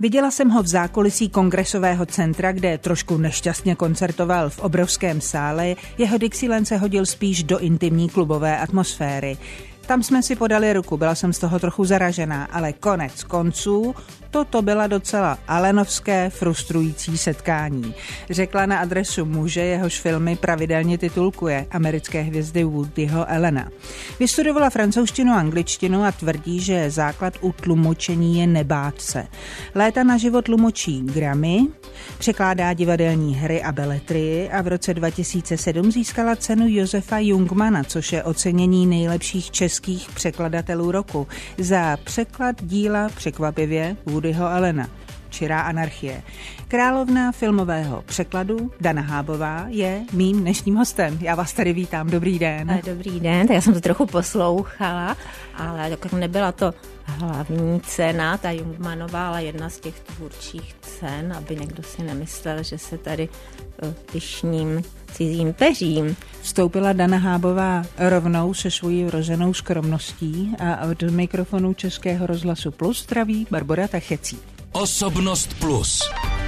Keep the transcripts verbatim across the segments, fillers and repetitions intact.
Viděla jsem ho v zákulisí Kongresového centra, kde trošku nešťastně koncertoval v obrovském sále. Jeho Dixieland se hodil spíš do intimní klubové atmosféry. Tam jsme si podali ruku, byla jsem z toho trochu zaražená, ale konec konců toto byla docela alenovské frustrující setkání. Řekla na adresu muže, jehož filmy pravidelně titulkuje, americké hvězdy Woodyho Allena. Vystudovala francouzštinu a angličtinu a tvrdí, že základ u tlumočení je nebát se. Léta naživo tlumočí Grammy, překládá divadelní hry a beletrii a v roce dva tisíce sedm získala cenu Josefa Jungmana, což je ocenění nejlepších českých překladatelů roku, za překlad díla překvapivě Woodyho Allena, Čirá anarchie. Královna filmového překladu Dana Hábová je mým dnešním hostem. Já vás tady vítám, dobrý den. Dobrý den, tak já jsem to trochu poslouchala, ale jako nebyla to hlavní cena, ta Jungmanová, ale jedna z těch tvůrčích cen, aby někdo si nemyslel, že se tady pyšním cizím peřím. Vstoupila Dana Hábová rovnou se svojí vrozenou skromností a od mikrofonu Českého rozhlasu Plus zdraví Barbora Tachecí. Osobnost Plus.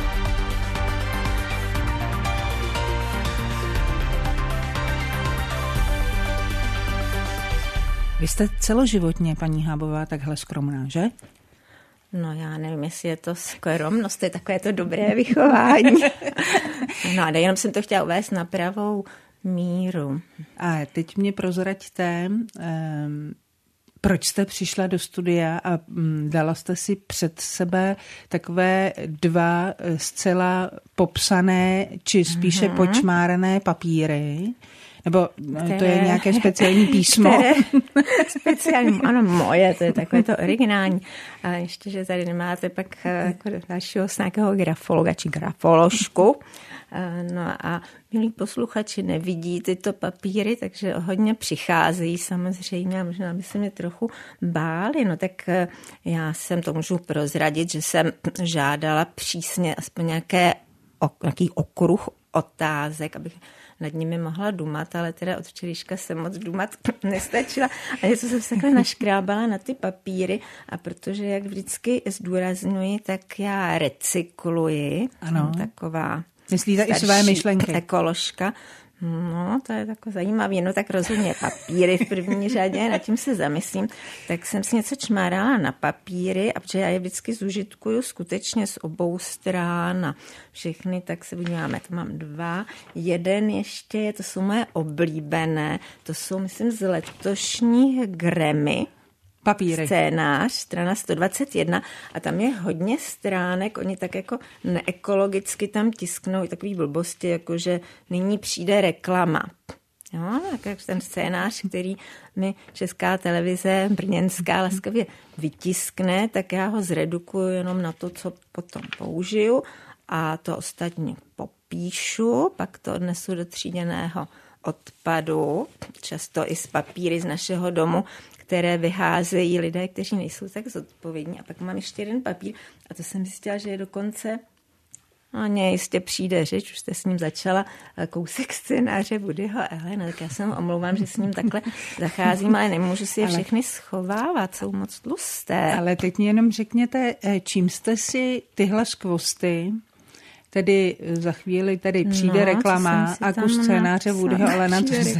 Vy jste celoživotně, paní Hábová, takhle skromná, že? No já nevím, jestli je to skromnost, to je takové to dobré vychování. No a jenom jsem to chtěla uvést na pravou míru. A teď mě prozraďte, um, proč jste přišla do studia a um, dala jste si před sebe takové dva zcela popsané, či spíše mm-hmm. počmárané papíry. Nebo které, to je nějaké speciální písmo? Které, speciální, ano, moje, to je takové to originální. A ještě, že tady nemáte pak jako dalšího z nějakého grafologa či grafoložku. No a milí posluchači nevidí tyto papíry, takže hodně přicházejí samozřejmě a možná by se mě trochu báli. No tak já jsem to můžu prozradit, že jsem žádala přísně aspoň nějaké, nějaký okruh otázek, abych nad nimi mohla dumat, ale teda od včerejška jsem moc dumat nestačila. A něco jsem se takhle naškrábala na ty papíry a protože, jak vždycky zdůrazňuji, tak já recykluji. Ano. Taková myslíte i své myšlenky. Ekoložka. No, to je takové zajímavé. No tak rozhodně papíry v první řadě, nad tím se zamyslím. Tak jsem si něco čmárala na papíry a protože já je vždycky zužitkuju skutečně z obou strán a všechny, tak se podíváme. To mám dva. Jeden ještě, to jsou moje oblíbené. To jsou, myslím, z letošních Grammy. Papíry. Scénář, strana sto dvacet jedna a tam je hodně stránek, oni tak jako neekologicky tam tisknou i takový blbosti, jako že nyní přijde reklama. Jo, tak ten scénář, který mi Česká televize brněnská laskavě vytiskne, tak já ho zredukuju jenom na to, co potom použiju a to ostatně popíšu, pak to odnesu do tříděného odpadu, často i z papíry z našeho domu, které vyházejí lidé, kteří nejsou tak zodpovědní. A pak mám ještě jeden papír a to jsem zjistila, že je dokonce, no ne, jistě přijde řeč, už jste s ním začala, kousek scénáře Woodyho Allena, tak já se omlouvám, že s ním takhle zacházím, ale nemůžu si je všechny schovávat, jsou moc tlusté. Ale teď mi jenom řekněte, čím jste si tyhle skvosty, tedy za chvíli tady přijde no, reklama a kus scénáře Woodyho Allena,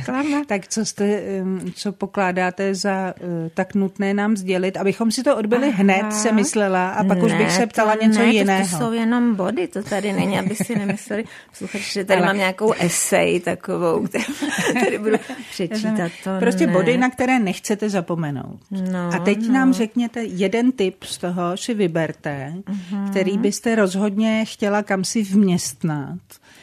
tak co jste, co pokládáte za tak nutné nám sdělit, abychom si to odbyli Aha. hned, se myslela, a pak ne, už bych se ptala něco ne, jiného. To jsou jenom body, to tady není, aby si nemysleli, sluchači, že tady Ale... mám nějakou esej takovou, kterou tady budu přečítat. To prostě ne. body, na které nechcete zapomenout. No, a teď no. nám řekněte jeden tip z toho, si vyberte, uh-huh. který byste rozhodně chtěla kam si vměstnat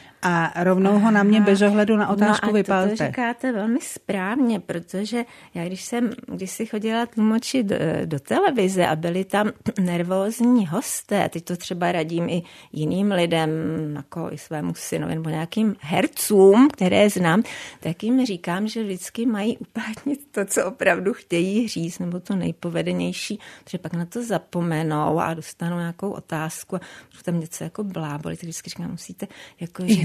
a rovnou ho na mě bez ohledu na otázku no a vypalte. To říkáte velmi správně, protože já když jsem, když si chodila tlumočit do, do televize a byli tam nervózní hosté, a teď to třeba radím i jiným lidem, jako i svému synovi nebo nějakým hercům, které znám, tak jim říkám, že vždycky mají uplatnit to, co opravdu chtějí říct, nebo to nejpovedenější, protože pak na to zapomenou a dostanou nějakou otázku a tam něco jako bláboli, tak vždycky říkám, musíte jako říct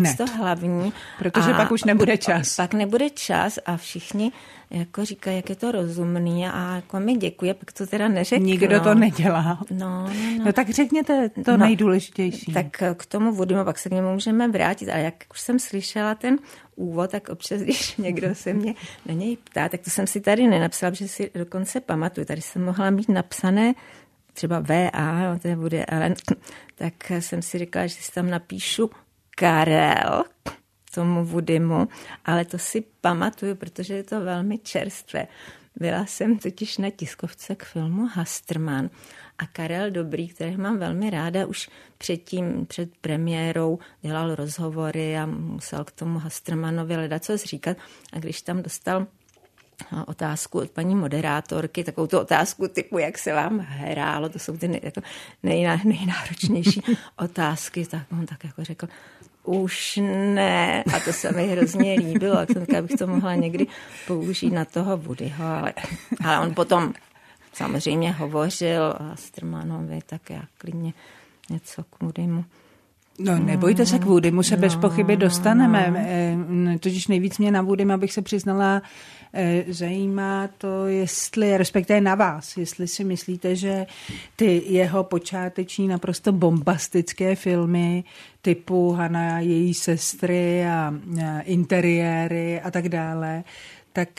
místo hlavní. Protože a pak už nebude čas. Pak nebude čas a všichni jako říkají, jak je to rozumný a jako mi děkuje, pak to teda neřeknu. Nikdo to nedělá. No, no, no. no tak řekněte to no, nejdůležitější. Tak k tomu Woodymu, pak se k němu můžeme vrátit. A jak už jsem slyšela ten úvod, tak občas, když někdo se mě na něj ptá, tak to jsem si tady nenapsala, protože si dokonce pamatuju. Tady jsem mohla mít napsané třeba V A, to je Woody Allen, tak jsem si říkala, že si tam napíšu Karel tomu Woodymu, ale to si pamatuju, protože je to velmi čerstvé. Byla jsem totiž na tiskovce k filmu Hasterman a Karel Dobrý, který mám velmi ráda, už předtím, před premiérou dělal rozhovory a musel k tomu Hastermanovi ledacos říkat. A když tam dostal otázku od paní moderátorky, takovou tu otázku typu, jak se vám hrálo, to jsou ty nej, jako nejná, nejnáročnější otázky, tak on tak jako řekl, už ne. A to se mi hrozně líbilo, tak jsem říkala, bych to mohla někdy použít na toho Woodyho, ale, ale on potom samozřejmě hovořil a Strmanovi, tak já klidně něco k Woodymu. No nebojte se, k Woodymu se no, bez pochyby dostaneme. No. Totiž nejvíc mě na Woodym, abych se přiznala, zajímá to, jestli, respektive na vás, jestli si myslíte, že ty jeho počáteční naprosto bombastické filmy typu Hana a její sestry a interiéry a tak dále, tak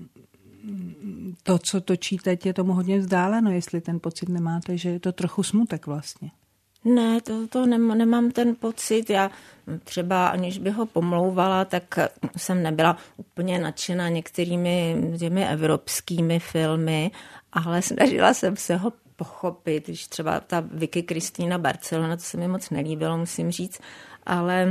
to, co točí teď, je tomu hodně vzdáleno, jestli ten pocit nemáte, že je to trochu smutek vlastně. Ne, to, to nemám, nemám ten pocit. Já třeba, aniž bych ho pomlouvala, tak jsem nebyla úplně nadšená některými těmi evropskými filmy, ale snažila jsem se ho pochopit, když třeba ta Vicky Kristýna Barcelona, to se mi moc nelíbilo, musím říct, ale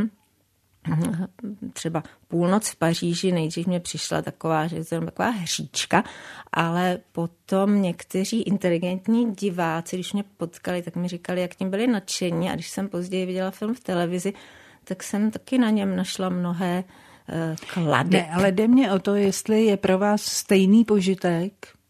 třeba Půlnoc v Paříži, nejdřív mě přišla taková, že je to taková hříčka, ale potom někteří inteligentní diváci, když mě potkali, tak mi říkali, jak tím byli nadšení, a když jsem později viděla film v televizi, tak jsem taky na něm našla mnohé uh, klady. Ne, ale jde mě o to, jestli je pro vás stejný požitek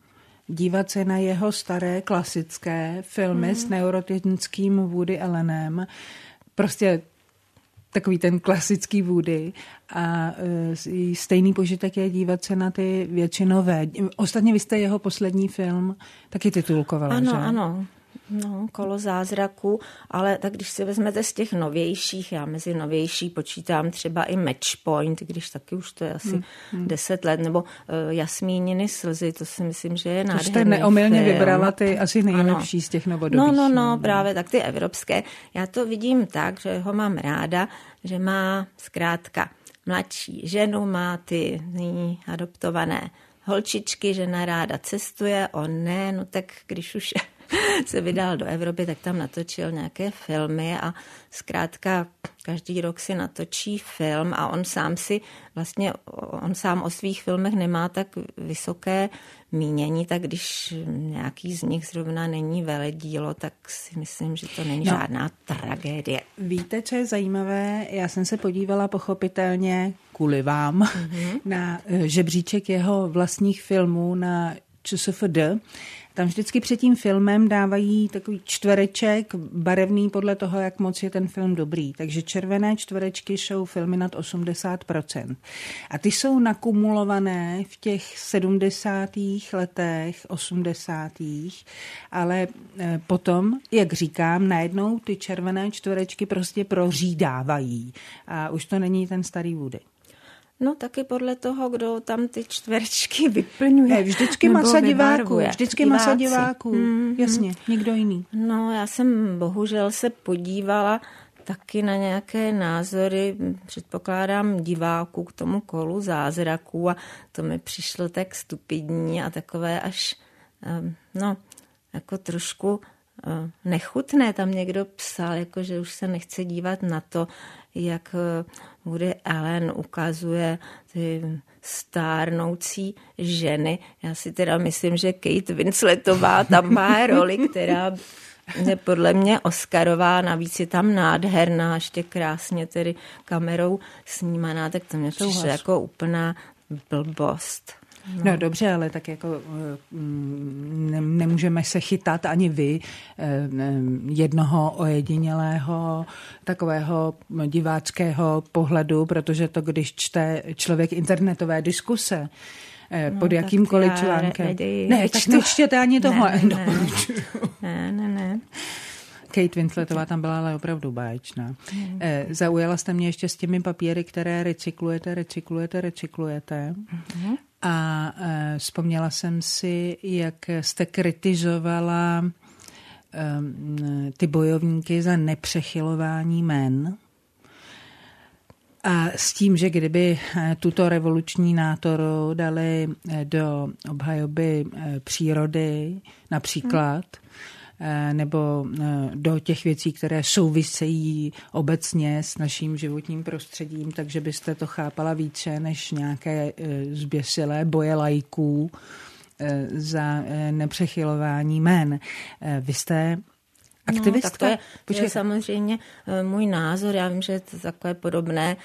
dívat se na jeho staré klasické filmy hmm. s neurotickým Woody Allenem, prostě takový ten klasický Woody a uh, stejný požitek je dívat se na ty většinové. Ostatně vy jste jeho poslední film taky titulkovala, ano, že? Ano, ano. No, Kolo zázraku, ale tak když si vezmete z těch novějších, já mezi novější počítám třeba i Match Point, když taky už to je asi hmm, hmm. deset let, nebo uh, Jasmíniny slzy, to si myslím, že je nádherný film. To jste neomylně vybrala ty asi nejlepší ano. z těch novodobých. No, no, no, právě tak ty evropské. Já to vidím tak, že ho mám ráda, že má zkrátka mladší ženu, má ty nyní adoptované holčičky, žena ráda cestuje, on ne, no tak když už se vydal do Evropy, tak tam natočil nějaké filmy a zkrátka každý rok si natočí film a on sám si vlastně, on sám o svých filmech nemá tak vysoké mínění, tak když nějaký z nich zrovna není veledílo, tak si myslím, že to není no. žádná tragédie. Víte, co je zajímavé? Já jsem se podívala pochopitelně kvůli vám mm-hmm. na žebříček jeho vlastních filmů na ČSFD. Tam vždycky před tím filmem dávají takový čtvereček barevný podle toho, jak moc je ten film dobrý. Takže červené čtverečky jsou filmy nad osmdesát procent. A ty jsou nakumulované v těch sedmdesátých letech, osmdesátých ale potom, jak říkám, najednou ty červené čtverečky prostě prořídávají. A už to není ten starý Woody. No taky podle toho, kdo tam ty čtverečky vyplňuje. Ne, vždycky masa diváků, vždycky Diváci. masa diváků, mm, jasně, nikdo jiný. No já jsem bohužel se podívala taky na nějaké názory, předpokládám diváků k tomu Kolu zázraků a to mi přišlo tak stupidní a takové až, no, jako trošku nechutné. Tam někdo psal, jako, že už se nechce dívat na to, jak Woody Allen ukazuje ty stárnoucí ženy. Já si teda myslím, že Kate Winsletová tam má roli, která je podle mě Oscarová, navíc je tam nádherná, ještě krásně tedy kamerou snímaná, tak to mě přišlo jako úplná blbost. No. no dobře, ale tak jako ne, nemůžeme se chytat ani vy jednoho ojedinělého takového diváckého pohledu, protože to, když čte člověk internetové diskuse, no, pod jakýmkoliv článkem. Raději, ne, tak nečtěte ani tohle. Ne, ne, ne, ne, ne. Kate Winsletová tam byla ale opravdu báječná. Mm. Zaujala jste mě ještě s těmi papíry, které recyklujete, recyklujete, recyklujete. Mm. A e, vzpomněla jsem si, jak jste kritizovala e, ty bojovníky za nepřechylování jmen. A s tím, že kdyby tuto revoluční nátoru dali do obhajoby přírody například, mm. nebo do těch věcí, které souvisejí obecně s naším životním prostředím, takže byste to chápala více než nějaké zběsilé boje laiků za nepřechylování jmen. Vy jste aktivistka? No, tak to je, to je samozřejmě můj názor. Já vím, že je to takové podobné.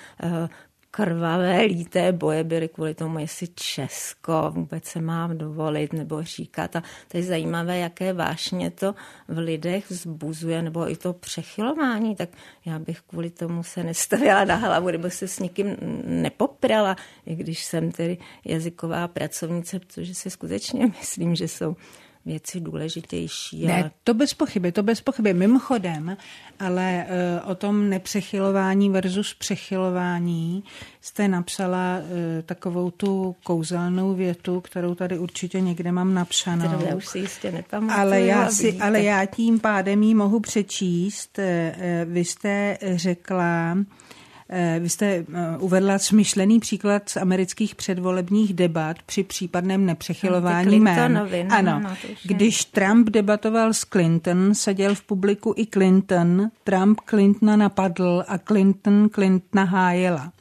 Krvavé, líté boje byly kvůli tomu, jestli Česko vůbec se má dovolit nebo říkat. A to je zajímavé, jaké vášně to v lidech vzbuzuje, nebo i to přechylování. Tak já bych kvůli tomu se nestavila na hlavu, nebo se s nikým nepoprala, i když jsem tedy jazyková pracovnice, protože si skutečně myslím, že jsou věci důležitější. Ne, ale... to bez pochyby, to bez pochyby. Mimochodem, ale uh, o tom nepřechylování versus přechylování jste napsala uh, takovou tu kouzelnou větu, kterou tady určitě někde mám napsanou. Kterou já už si jistě nepamatuju. Ale já, si, ale já tím pádem ji mohu přečíst. Uh, vy jste řekla... Vy jste uvedla smyšlený příklad z amerických předvolebních debat při případném nepřechylování jmén. Ano, no, když Trump debatoval s Clinton, seděl v publiku i Clinton, Trump Clintona napadl a Clinton Clintona hájela.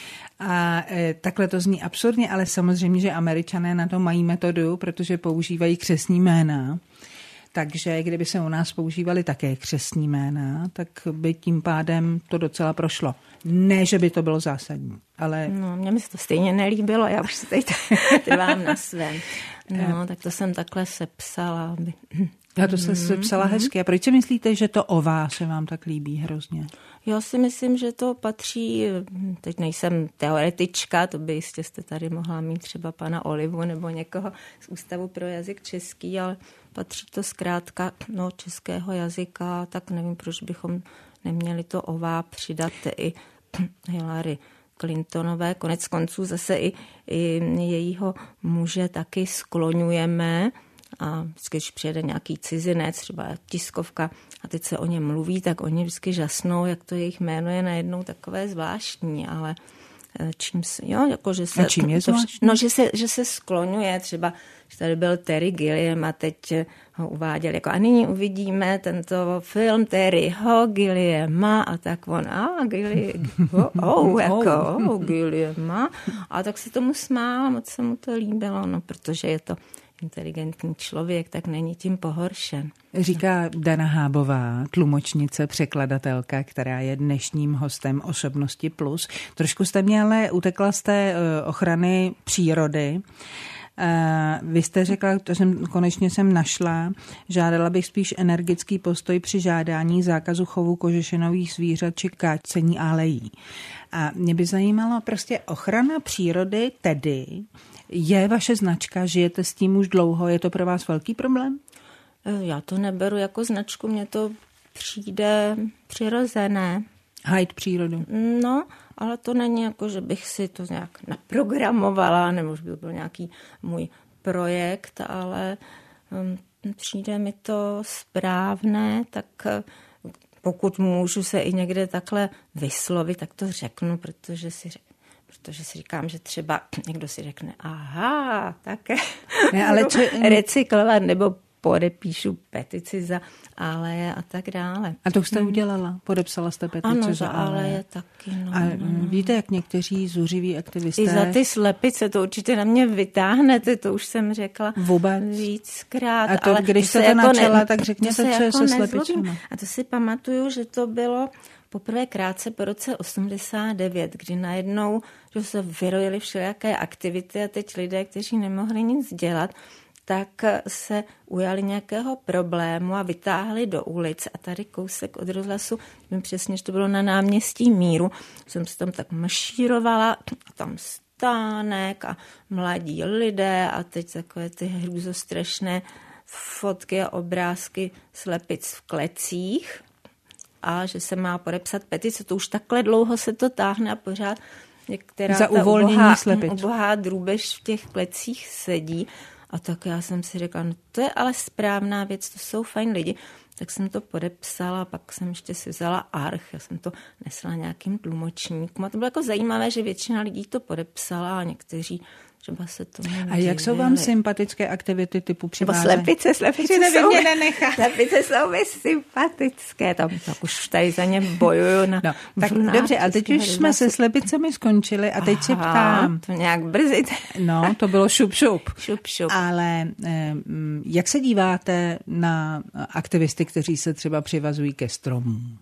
A e, takhle to zní absurdně, ale samozřejmě, že Američané na to mají metodu, protože používají křestní jména. Takže kdyby se u nás používali také křestní jména, tak by tím pádem to docela prošlo. Ne, že by to bylo zásadní, ale... No, mně mi se to stejně nelíbilo, já už si tady trvám na svém. No, tak to jsem takhle sepsala. Aby... A to jste sepsala hezky. A proč si myslíte, že to o vás se vám tak líbí hrozně? Já si myslím, že to patří, teď nejsem teoretička, to by jistě jste tady mohla mít třeba pana Olivu nebo někoho z Ústavu pro jazyk český, ale patří to zkrátka no, českého jazyka, tak nevím, proč bychom neměli to ová přidat i Hillary Clintonové. Konec konců zase i, i jejího muže taky skloňujeme. A když přijede nějaký cizinec, třeba tiskovka, a teď se o něm mluví, tak oni vždycky žasnou, jak to jejich jméno je najednou takové zvláštní, ale čím se, jo, jako, že se... A čím je zvláštní? No, že se, že se skloňuje, třeba, že tady byl Terry Gilliam a teď ho uváděl, jako a nyní uvidíme tento film Terryho Gilliama a tak on, a Gilliam, oh, oh, jako, oh, Gilliama, a tak se tomu smál, moc se mu to líbilo, no, protože je to inteligentní člověk, tak není tím pohoršen. Říká Dana Hábová, tlumočnice, překladatelka, která je dnešním hostem Osobnosti plus. Trošku jste mě ale utekla z té ochrany přírody. Vy jste řekla, to jsem konečně jsem našla, žádala bych spíš energický postoj při žádání zákazu chovu kožešinových zvířat či kácení alejí. A mě by zajímalo prostě ochrana přírody tedy je vaše značka, žijete s tím už dlouho, je to pro vás velký problém? Já to neberu jako značku, mně to přijde přirozené. Hájit přírodu. No, ale to není jako, že bych si to nějak naprogramovala, nebo že by to byl nějaký můj projekt, ale um, přijde mi to správné, tak pokud můžu se i někde takhle vyslovit, tak to řeknu, protože si řeknu. Protože si říkám, že třeba někdo si řekne, aha, také ne, ale či... recyklovat, nebo podepíšu petici za aleje a tak dále. A to jste udělala? Podepsala jste petici ano, za aleje? aleje taky. No, a no, no. Víte, jak někteří zuřiví aktivisté... I za ty slepice, to určitě na mě vytáhnete, to už jsem řekla vůbec víckrát. A to, ale když jste to jako načala, ne, tak řekněte, co je jako se slepičemi. A to si pamatuju, že to bylo poprvé krátce po roce osmdesát devět, kdy najednou že se vyrojily všelijaké aktivity a teď lidé, kteří nemohli nic dělat, tak se ujali nějakého problému a vytáhli do ulic. A tady kousek od rozhlasu, vím přesně, že to bylo na náměstí Míru, jsem se tam tak mašírovala, a tam stánek a mladí lidé a teď takové ty hrůzostrašné fotky a obrázky slepic v klecích a že se má podepsat petice. To už takhle dlouho se to táhne a pořád některá za ta uvolnění slepic. ubohá drůbež v těch klecích sedí. A tak já jsem si řekla, no to je ale správná věc, to jsou fajn lidi. Tak jsem to podepsala, pak jsem ještě si vzala arch, já jsem to nesla nějakým tlumočníkům. A to bylo jako zajímavé, že většina lidí to podepsala a někteří třeba se tomu A divili. Jak jsou vám sympatické aktivity typu přivázení? Nebo slepice, slepice jsou, slepice jsou mi sympatické. Tam tak už tady za ně bojuju. Na no, tak dobře, a teď už jsme se slepicemi skončili a teď Aha, se ptám. To nějak brzy. No, to bylo šup, šup. Šup, šup. Ale jak se díváte na aktivisty, kteří se třeba přivazují ke stromům?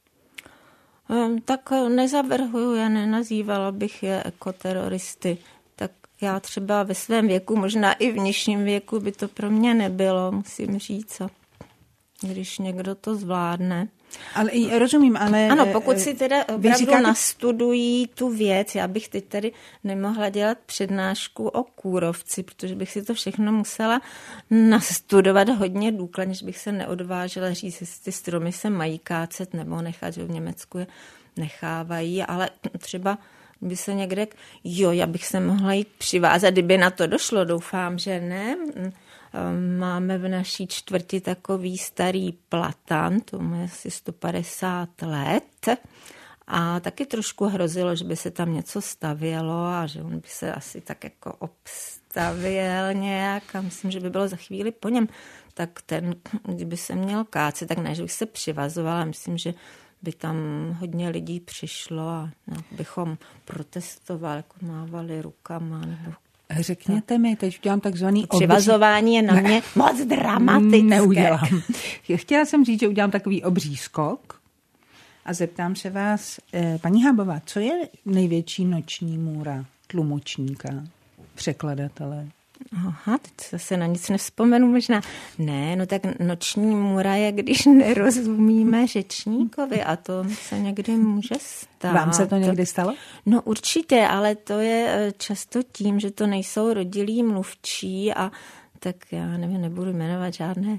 Tak nezavrhuju, já nenazývala bych je ekoteroristy. Tak já třeba ve svém věku, možná i v nižším věku by to pro mě nebylo, musím říct, když někdo to zvládne. Ale rozumím, ale... Ano, pokud si teda opravdu říkáte... nastudují tu věc, já bych teď tady nemohla dělat přednášku o kůrovci, protože bych si to všechno musela nastudovat hodně důkladně, že bych se neodvážila říct, jestli ty stromy se mají kácet nebo nechat, že v Německu je nechávají, ale třeba by se někde, jo, já bych se mohla jít přivázat, kdyby na to došlo, doufám, že ne. Máme v naší čtvrti takový starý platan, to má asi sto padesát let a taky trošku hrozilo, že by se tam něco stavělo a že on by se asi tak jako obstavěl nějak a myslím, že by bylo za chvíli po něm. Tak ten, kdyby se měl kácet, tak ne, že bych se přivazovala, myslím, že by tam hodně lidí přišlo a bychom protestovali, jako mávali rukama. Nebo... Řekněte mi, teď udělám takzvaný... Přivazování je na mě moc dramatické. Neudělám. Chtěla jsem říct, že udělám takový obří skok a zeptám se vás, paní Hábová, co je největší noční můra tlumočníka, překladatele? Aha, teď se na nic nevzpomenu možná. Ne, no tak noční můra je, když nerozumíme řečníkovi a to se někdy může stát. Vám se to někdy stalo? No určitě, ale to je často tím, že to nejsou rodilí mluvčí a tak já nevím, nebudu jmenovat žádné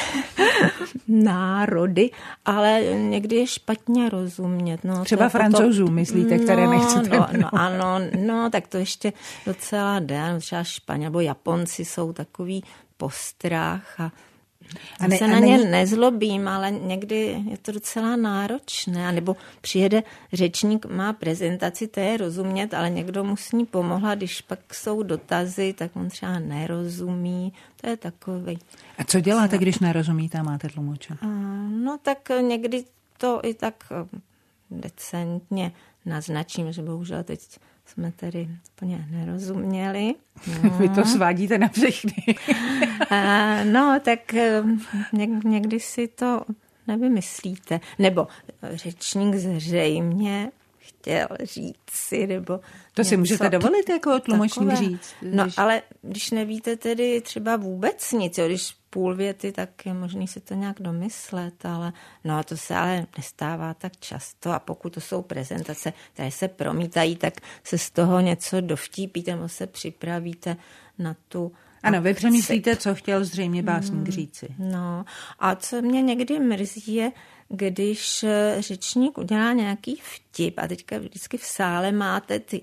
národy, ale někdy je špatně rozumět. No, třeba Francouzů, potom... myslíte, které no, nechcete no, no, ano, no, tak to ještě docela jde. Třeba Španěl nebo Japonci jsou takový postrach a A ne, se na ně ne... nezlobím, ale někdy je to docela náročné. A nebo přijede řečník, má prezentaci, to je rozumět, ale někdo mu s ní pomohla, když pak jsou dotazy, tak on třeba nerozumí. To je takový. A co děláte, když nerozumíte a máte tlumoče? No tak někdy to i tak decentně naznačím, že bohužel teď jsme tady úplně nerozuměli. No. Vy to svádíte na všechny. A, no, tak někdy si to nevymyslíte. Nebo řečník zřejmě chtěl říct si, nebo to něco, si můžete dovolit jako tlumočník říct? No, ale když nevíte tedy třeba vůbec nic, jo, když půl věty, tak je možný si to nějak domyslet, ale no to se ale nestává tak často a pokud to jsou prezentace, které se promítají, tak se z toho něco dovtípíte nebo se připravíte na tu Ano, vy přemýšlíte, co chtěl zřejmě básník říci. No a co mě někdy mrzí je, když řečník udělá nějaký vtip a teďka vždycky v sále máte ty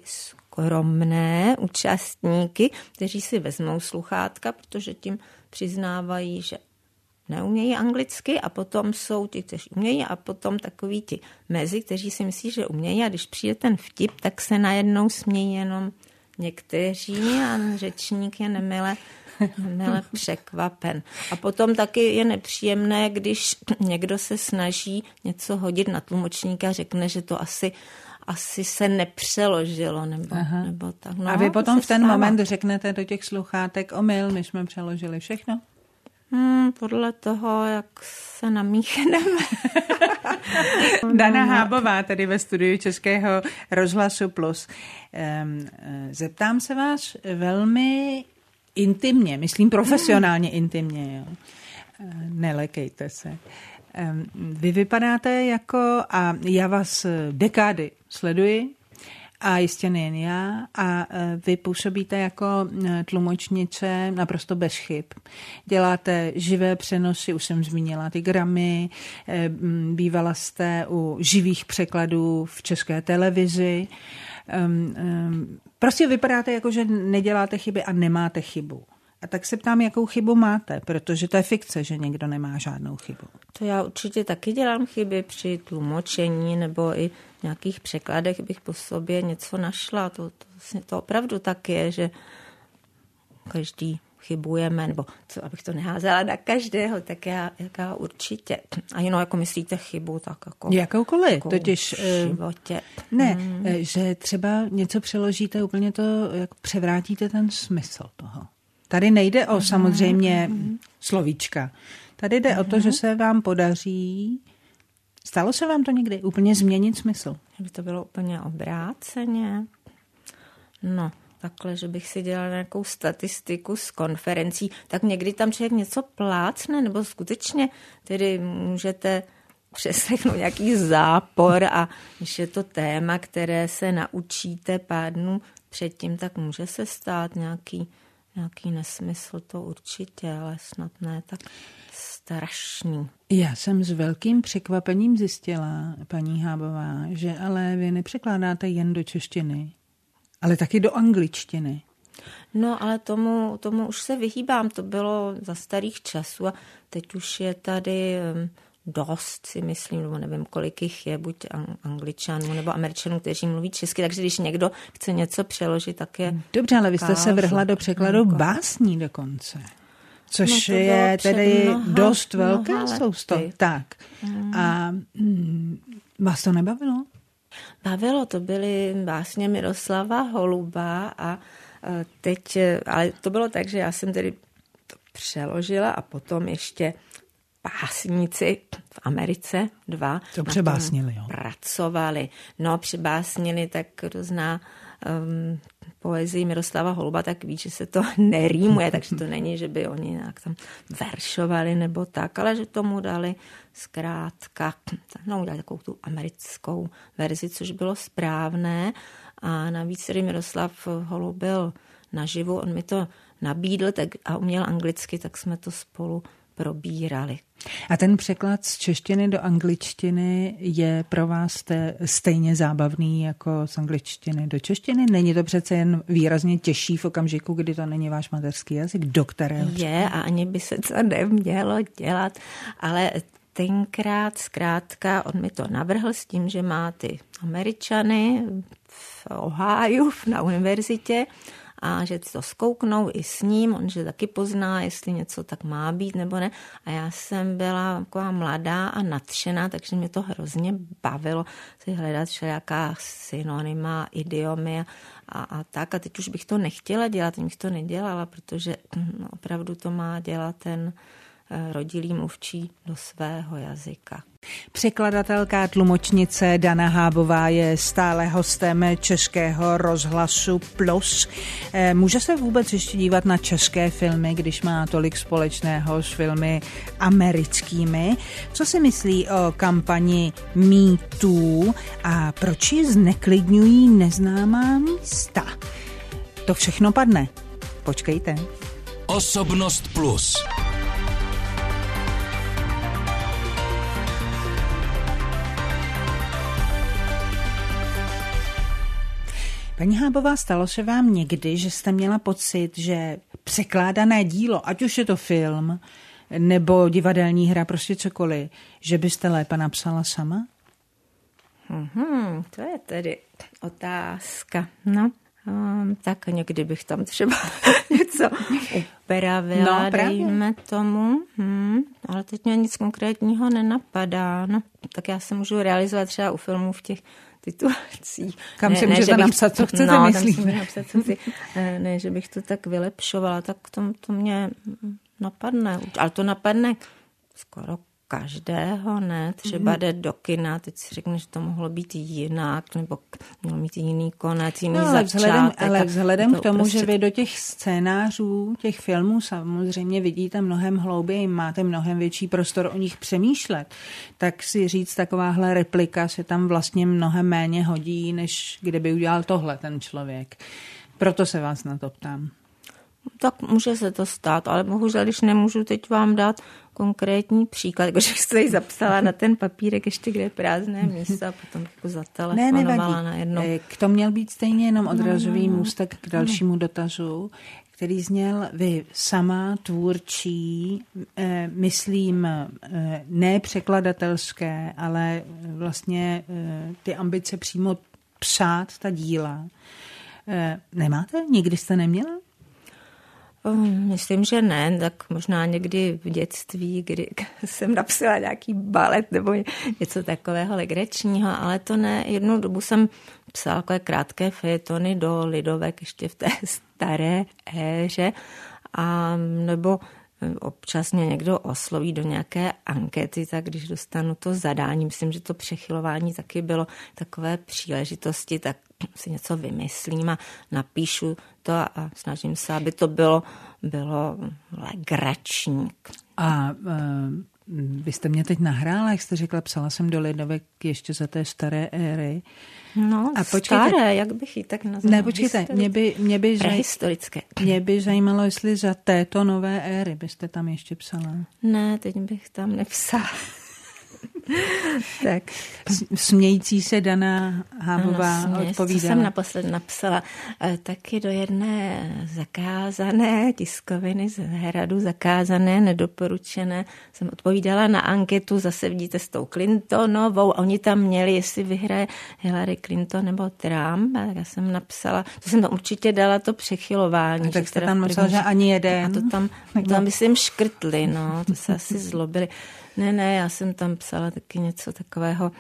skromné účastníky, kteří si vezmou sluchátka, protože tím přiznávají, že neumějí anglicky a potom jsou ti, kteří umějí a potom takoví ti mezi, kteří si myslí, že umějí a když přijde ten vtip, tak se najednou smějí jenom někteří a řečník je nemile, nemile překvapen. A potom taky je nepříjemné, když někdo se snaží něco hodit na tlumočníka, řekne, že to asi asi se nepřeložilo, nebo, nebo tak. No, a vy potom v ten stává. Moment řeknete do těch sluchátek omyl, my jsme přeložili všechno? Hmm, podle toho, jak se namíchneme. Dana Hábová tady ve studiu Českého rozhlasu Plus. Zeptám se vás velmi intimně, myslím profesionálně intimně, jo. Nelekejte se. Vy vypadáte jako, a já vás dekády sleduji, a jistě nejen já, a vy působíte jako tlumočnice naprosto bez chyb. Děláte živé přenosy, už jsem zmínila ty gramy, bývala jste u živých překladů v České televizi. Prostě vypadáte jako, že neděláte chyby a nemáte chybu. A tak se ptám, jakou chybu máte, protože to je fikce, že někdo nemá žádnou chybu. To já určitě taky dělám chyby při tlumočení nebo i v nějakých překladech bych po sobě něco našla. To, to, to opravdu tak je, že každý chybujeme, nebo co, abych to neházela na každého, tak já, já určitě. A jenom jako myslíte chybu, tak jako... Jakoukoliv, totiž... v životě. Ne, hmm. že třeba něco přeložíte, úplně to, jak převrátíte ten smysl toho. Tady nejde o samozřejmě uh-huh. slovíčka. Tady jde uh-huh. o to, že se vám podaří, stalo se vám to někdy, úplně změnit smysl? Kdyby to bylo úplně obráceně. No, takhle, že bych si dělala nějakou statistiku z konferencí, tak někdy tam člověk něco plácne, nebo skutečně tedy můžete přeslechnout nějaký zápor a když je to téma, které se naučíte pár dnů předtím, tak může se stát nějaký Nějaký nesmysl, to určitě, ale snad ne tak strašný. Já jsem s velkým překvapením zjistila, paní Hábová, že ale vy nepřekládáte jen do češtiny, ale taky do angličtiny. No, ale tomu, tomu už se vyhýbám, to bylo za starých časů a teď už je tady dost, si myslím, nebo nevím, kolik jich je, buď Angličanů nebo Američanů, kteří mluví česky, takže když někdo chce něco přeložit, tak je... Dobře, ale vy jste se vrhla do překladu básní dokonce, což no je tedy mnoha, dost velké sousto. Tak. Hmm. A mm, vás to nebavilo? Bavilo, to byly básně Miroslava Holuba a teď, ale to bylo tak, že já jsem tedy to přeložila a potom ještě básníci v Americe, dva, to přebásnili, jo. Pracovali. No, přebásnili, tak kdo zná um, poezii Miroslava Holuba, tak ví, že se to nerýmuje, takže to není, že by oni nějak tam veršovali nebo tak, ale že tomu dali zkrátka, no, udělali takovou tu americkou verzi, což bylo správné a navíc tedy Miroslav Holub byl naživu, on mi to nabídl tak, a uměl anglicky, tak jsme to spolu probírali. A ten překlad z češtiny do angličtiny je pro vás te, stejně zábavný jako z angličtiny do češtiny? Není to přece jen výrazně těžší v okamžiku, kdy to není váš mateřský jazyk, do kterého? Je a ani by se to nemělo dělat, ale tenkrát zkrátka on mi to navrhl s tím, že má ty Američany v Ohiu na univerzitě a že to zkouknou i s ním, on že taky pozná, jestli něco tak má být nebo ne. A já jsem byla taková mladá a nadšená, takže mě to hrozně bavilo si hledat všelijaká synonyma, idiomy a, a tak. A teď už bych to nechtěla dělat, bych to nedělala, protože no, opravdu to má dělat ten rodilý mluvčí do svého jazyka. Překladatelka tlumočnice Dana Hábová je stále hostem Českého rozhlasu Plus. Může se vůbec ještě dívat na české filmy, když má tolik společného s filmy americkými? Co si myslí o kampani Me Too a proč ji zneklidňují neznámá místa? To všechno padne. Počkejte. Osobnost Plus. Paní Hábová, stalo se vám někdy, že jste měla pocit, že překládané dílo, ať už je to film nebo divadelní hra, prostě cokoliv, že byste lépe napsala sama? Hmm, to je tedy otázka. No, um, tak někdy bych tam třeba něco upravila, no, dejme tomu. Hmm, ale teď mě nic konkrétního nenapadá. No, tak já se můžu realizovat třeba u filmů v těch titulcích. Kam ne, si můžete ne, napsat, co chcete, no, myslím. Ne, napsat, co si, ne, ne, že bych to tak vylepšovala, tak to, to mě napadne. Ale to napadne skoro každého, ne? Třeba jde do kina, teď si řekne, že to mohlo být jinak, nebo mělo mít jiný konec, jiný no, ale začátek. Vzhledem, ale vzhledem to k tomu, prostě... že vy do těch scénářů, těch filmů samozřejmě vidíte mnohem hlouběji, máte mnohem větší prostor o nich přemýšlet, tak si říct, takováhle replika se tam vlastně mnohem méně hodí, než kdyby udělal tohle ten člověk. Proto se vás na to ptám. Tak může se to stát, ale bohužel, když nemůžu teď vám dát konkrétní příklad, jakože jste ji zapsala na ten papírek ještě, kde je prázdné místo a potom jako zatelefonovala na jednou. K tomu měl být stejně jenom odrazový no, no, můstek k dalšímu no. dotazu, který zněl: vy sama tvůrčí, eh, myslím, eh, ne překladatelské, ale vlastně eh, ty ambice přímo psát ta díla. Eh, nemáte? Nikdy jste neměla? Myslím, že ne, tak možná někdy v dětství, kdy jsem napsala nějaký balet nebo něco takového legračního, ale to ne. Jednou dobu jsem psala takové krátké fejetony do lidovek ještě v té staré éře, a nebo občas mě někdo osloví do nějaké ankety, tak když dostanu to zadání, myslím, že to přechylování taky bylo takové příležitosti, tak si něco vymyslím a napíšu to a snažím se, aby to bylo, bylo legrační. A uh, vy jste mě teď nahrála, jak jste řekla, psala jsem do lidovek ještě za té staré éry. No, a počkejte, staré, jak bych ji tak nazvala? Ne, počkejte, mě by, mě, by prehistorické. mě by zajímalo, jestli za této nové éry byste tam ještě psala. Ne, teď bych tam nepsala. Tak. Smějící se Dana Hábová ano, odpovídala. Co jsem naposled napsala? Taky do jedné zakázané tiskoviny z Hradu, zakázané, nedoporučené, jsem odpovídala na anketu, zase vidíte, s tou Clintonovou. Oni tam měli, jestli vyhraje Hillary Clinton nebo Trump. A já jsem napsala, to jsem tam určitě dala to přechylování. A tak jste tam napsala, že ani jeden. A to tam, to tam myslím škrtli, no, to se asi zlobili. Ne, ne, já jsem tam psala taky něco takového.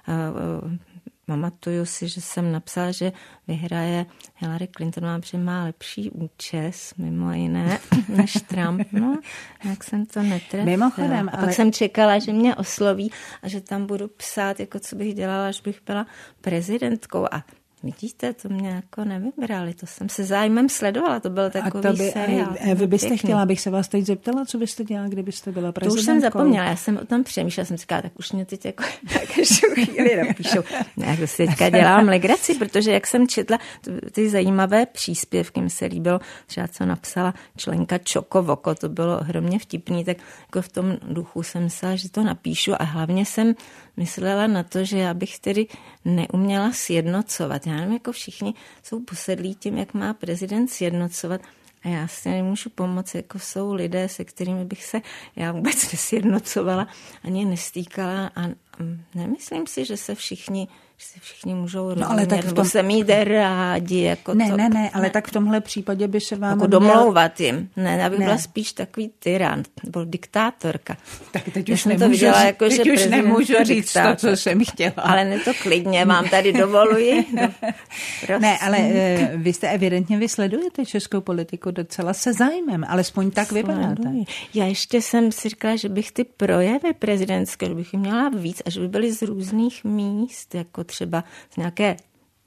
Pamatuju si, že jsem napsala, že vyhraje Hillary Clintonová, protože má lepší účes, mimo jiné, než Trump. No, jak jsem to netrefila. Mimochodem, a ale... pak jsem čekala, že mě osloví a že tam budu psát, jako co bych dělala, až bych byla prezidentkou. A vidíte, to mě jako nevybrali, to jsem se zájmem sledovala, to byl takový a to by, seriál. A vy byste pěkný. Chtěla, abych se vás teď zeptala, co byste dělala, kdybyste byla prezidentkou? To už jsem zapomněla, já jsem o tom přemýšlela, jsem říkala, tak už mě teď jako každou chvíli napíšou. Ne, to si teďka dělám legraci, protože jak jsem četla ty zajímavé příspěvky, mi se líbilo, třeba co napsala členka Čokovoko, to bylo ohromně vtipný, tak jako v tom duchu jsem myslela, že to napíšu a hlavně jsem myslela na to, že já bych tedy neuměla sjednocovat. Já nevím, jako všichni jsou posedlí tím, jak má prezident sjednocovat a já si nemůžu pomoct, jako jsou lidé, se kterými bych se já vůbec nesjednocovala, ani nestýkala a nemyslím si, že se všichni že si všichni můžou rozumět, no, ale tak nebo tom... se mít rádi. Jako ne, to, ne, ne, ale ne. Tak v tomhle případě by se vám... Jako měl... domlouvat jim. Ne, já bych ne. byla spíš takový tyran, nebo diktátorka. Tak teď už nemůžu, to viděla, jako, teď že už nemůžu říct to, co jsem chtěla. Ale ne to klidně, vám tady dovoluji. No, ne, ale uh, vy jste evidentně, vy sledujete českou politiku docela se zájmem, alespoň tak vypadáte. Já ještě jsem si říkala, že bych ty projevy prezidentské, že bych jim měla víc a že by byly z různých míst, jako třeba z nějaké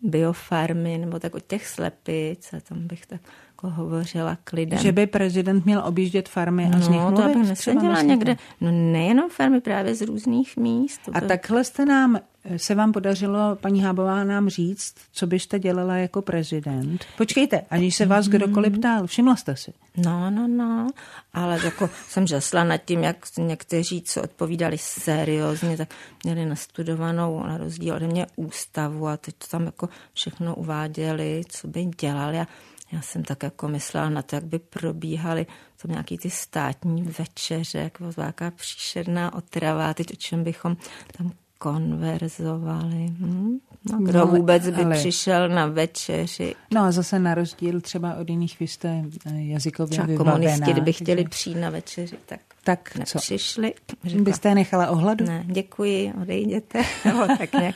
biofarmy nebo tak od těch slepic a tam bych tak jako hovořila k lidem. Že by prezident měl objíždět farmy a no, z nich mluvit? No to bych neseděla někde. No nejenom farmy, právě z různých míst. A byl... takhle jste nám, se vám podařilo, paní Hábová, nám říct, co byste dělala jako prezident. Počkejte, aniž se vás kdokoliv ptal, všimla jste si? No, no, no, ale jako jsem žasla nad tím, jak někteří, co odpovídali seriózně, tak měli nastudovanou na rozdíl ode mě ústavu a teď to tam jako všechno uváděli, co by dělali a já jsem tak jako myslela na to, jak by probíhaly to nějaký ty státní večeře, jako nějaká příšerná otrava, teď o čem bychom tam konverzovali. Hm? No, kdo no, vůbec by ale... přišel na večeři? No a zase na rozdíl třeba od jiných, vy jste jazykově vybavená. Komunisti, kdyby chtěli přijít na večeři, tak, tak nepřišli. Řekla, byste je nechala ohladu? Ne, děkuji, odejděte. No, tak nějak...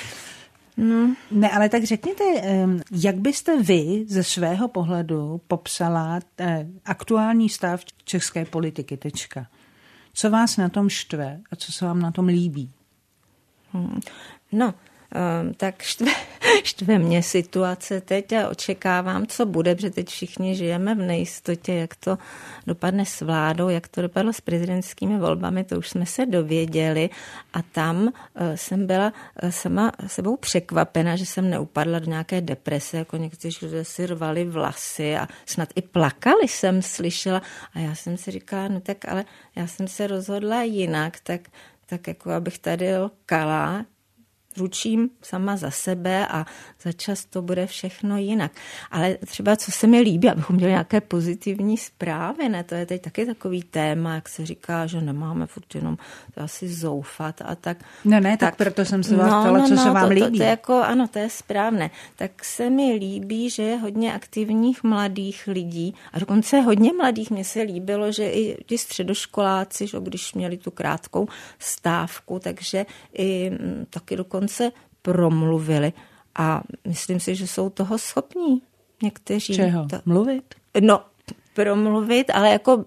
No. Ne, ale tak řekněte, jak byste vy ze svého pohledu popsala aktuální stav české politiky, tečka? Co vás na tom štve a co se vám na tom líbí? Hmm. No, Um, tak štve, štve mě situace teď a očekávám, co bude, protože teď všichni žijeme v nejistotě, jak to dopadne s vládou, jak to dopadlo s prezidentskými volbami, to už jsme se dověděli a tam uh, jsem byla uh, sama sebou překvapena, že jsem neupadla do nějaké deprese, jako někteří lidé si rvali vlasy a snad i plakali jsem slyšela a já jsem si říkala, no tak ale já jsem se rozhodla jinak, tak, tak jako abych tady lkala, ručím sama za sebe a za čas to bude všechno jinak. Ale třeba, co se mi líbí, abychom měli nějaké pozitivní zprávy, ne? To je teď taky takový téma, jak se říká, že nemáme furt jenom to asi zoufat a tak. No ne, tak, tak proto jsem se vás ptala, no, co no, se vám to, líbí. To, to je jako, ano, to je správné. Tak se mi líbí, že je hodně aktivních mladých lidí a dokonce hodně mladých. Mně se líbilo, že i ti středoškoláci, že když měli tu krátkou stávku, takže i taky dokonce promluvili a myslím si, že jsou toho schopní někteří. Čeho? To, mluvit? No, promluvit, ale jako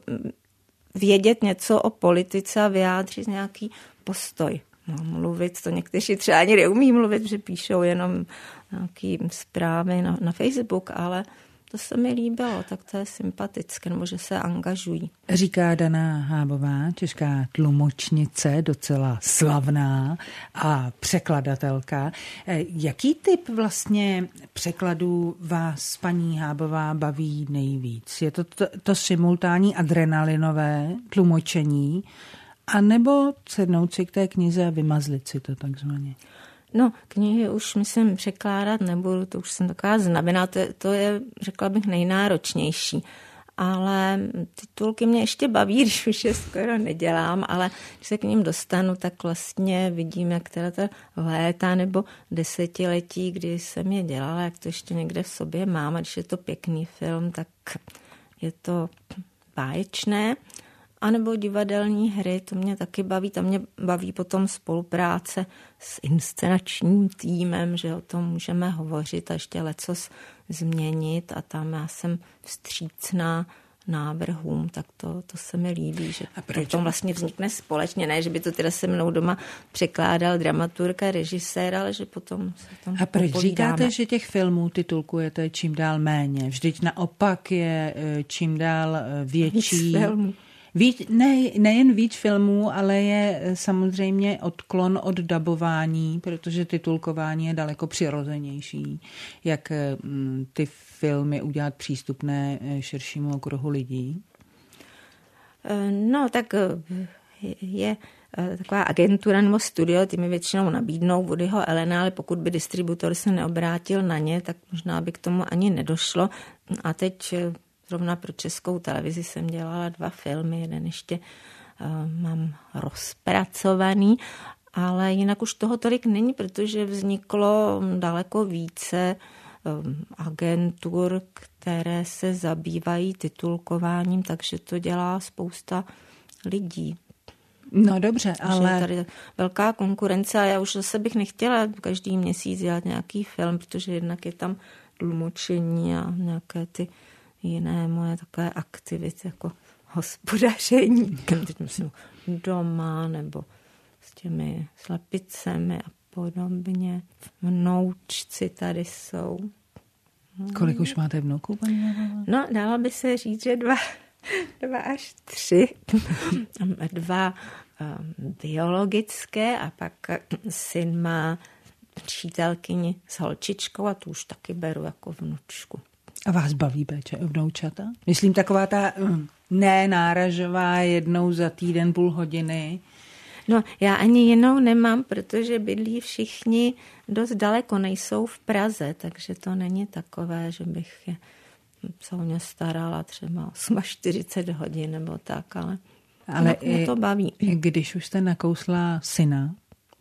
vědět něco o politice a vyjádřit nějaký postoj. No, mluvit, to někteří třeba ani neumí mluvit, že píšou jenom nějaký zprávy na, na Facebook, ale to se mi líbilo, tak to je sympatické, nebo že se angažují. Říká Dana Hábová, česká tlumočnice, docela slavná a překladatelka. Jaký typ vlastně překladů vás, paní Hábová, baví nejvíc? Je to to, to simultánní adrenalinové tlumočení, anebo sednout si k té knize a vymazlit si to takzvaně? No, knihy už myslím překládat nebudu, to už jsem taková znavená, to, to je, řekla bych, nejnáročnější. Ale titulky mě ještě baví, když už je skoro nedělám, ale když se k ním dostanu, tak vlastně vidím, jak teda ta léta nebo desetiletí, kdy jsem je dělala, jak to ještě někde v sobě mám, a když je to pěkný film, tak je to báječné. A nebo divadelní hry, to mě taky baví. Tam mě baví potom spolupráce s inscenačním týmem, že o tom můžeme hovořit a ještě lecos změnit a tam já jsem vstřícná návrhům, tak to, to se mi líbí, že a to vlastně vznikne společně, ne, že by to teda se mnou doma překládal dramaturg a režisér, ale že potom se tam A proč popovídáme. Říkáte, že těch filmů titulkujete čím dál méně? Vždyť naopak je čím dál větší... Víc, ne, nejen víc filmů, ale je samozřejmě odklon od dabování, protože titulkování je daleko přirozenější, jak m, ty filmy udělat přístupné širšímu okruhu lidí. No, tak je taková agentura nebo studio, ty mi většinou nabídnou Woodyho Allena, ale pokud by distributor se neobrátil na ně, tak možná by k tomu ani nedošlo. A teď... Zrovna pro Českou televizi jsem dělala dva filmy, jeden ještě uh, mám rozpracovaný, ale jinak už toho tolik není, protože vzniklo daleko více um, agentur, které se zabývají titulkováním, takže to dělá spousta lidí. No dobře, ale... Je tady velká konkurence a já už zase bych nechtěla každý měsíc dělat nějaký film, protože jednak je tam tlumočení a nějaké ty jiné moje takové aktivity, jako hospodaření, teď myslím doma, nebo s těmi slepicemi a podobně. Vnoučci tady jsou. Kolik už máte vnuků, paní Hábová? No, dala by se říct, že dva, dva až tři. Dva um, biologické a pak syn má přítelkyni s holčičkou a tu už taky beru jako vnučku. A vás baví péče o vnoučata? Myslím, taková ta um, nenáražová jednou za týden, půl hodiny. No, já ani jinou nemám, protože bydlí všichni dost daleko, nejsou v Praze, takže to není takové, že bych je se o ně starala třeba čtyřicet osm hodin nebo tak, ale, ale mě to baví. Když už jste nakousla syna,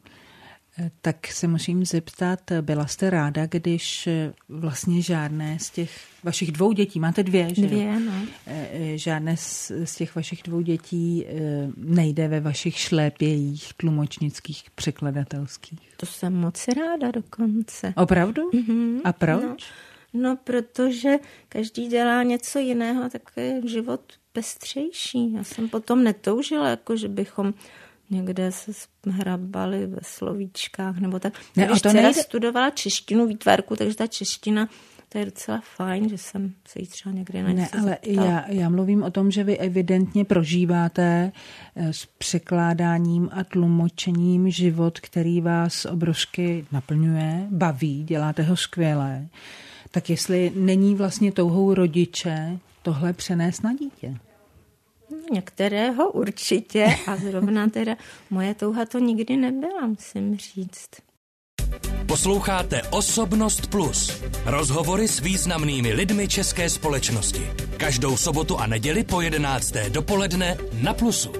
tak se musím zeptat, byla jste ráda, když vlastně žádné z těch vašich dvou dětí, máte dvě, že? Dvě, no. Žádné z, z těch vašich dvou dětí nejde ve vašich šlépějích tlumočnických, překladatelských? To jsem moc ráda dokonce. Opravdu? Mm-hmm. A proč? No. No, protože každý dělá něco jiného, tak je život pestřejší. Já jsem potom netoužila, jako že bychom někde se hrabali ve slovíčkách nebo tak. Ne, když dcera nejde... studovala češtinu, výtvarku, takže ta čeština, to je docela fajn, že jsem se jí třeba někde na něco Ne, ale já, já mluvím o tom, že vy evidentně prožíváte s překládáním a tlumočením život, který vás obrovsky naplňuje, baví, děláte ho skvěle. Tak jestli není vlastně touhou rodiče tohle přenést na dítě? Některého určitě a zrovna teda moje touha to nikdy nebyla, musím říct. Posloucháte Osobnost Plus. Rozhovory s významnými lidmi české společnosti. Každou sobotu a neděli po jedenácté dopoledne na Plusu.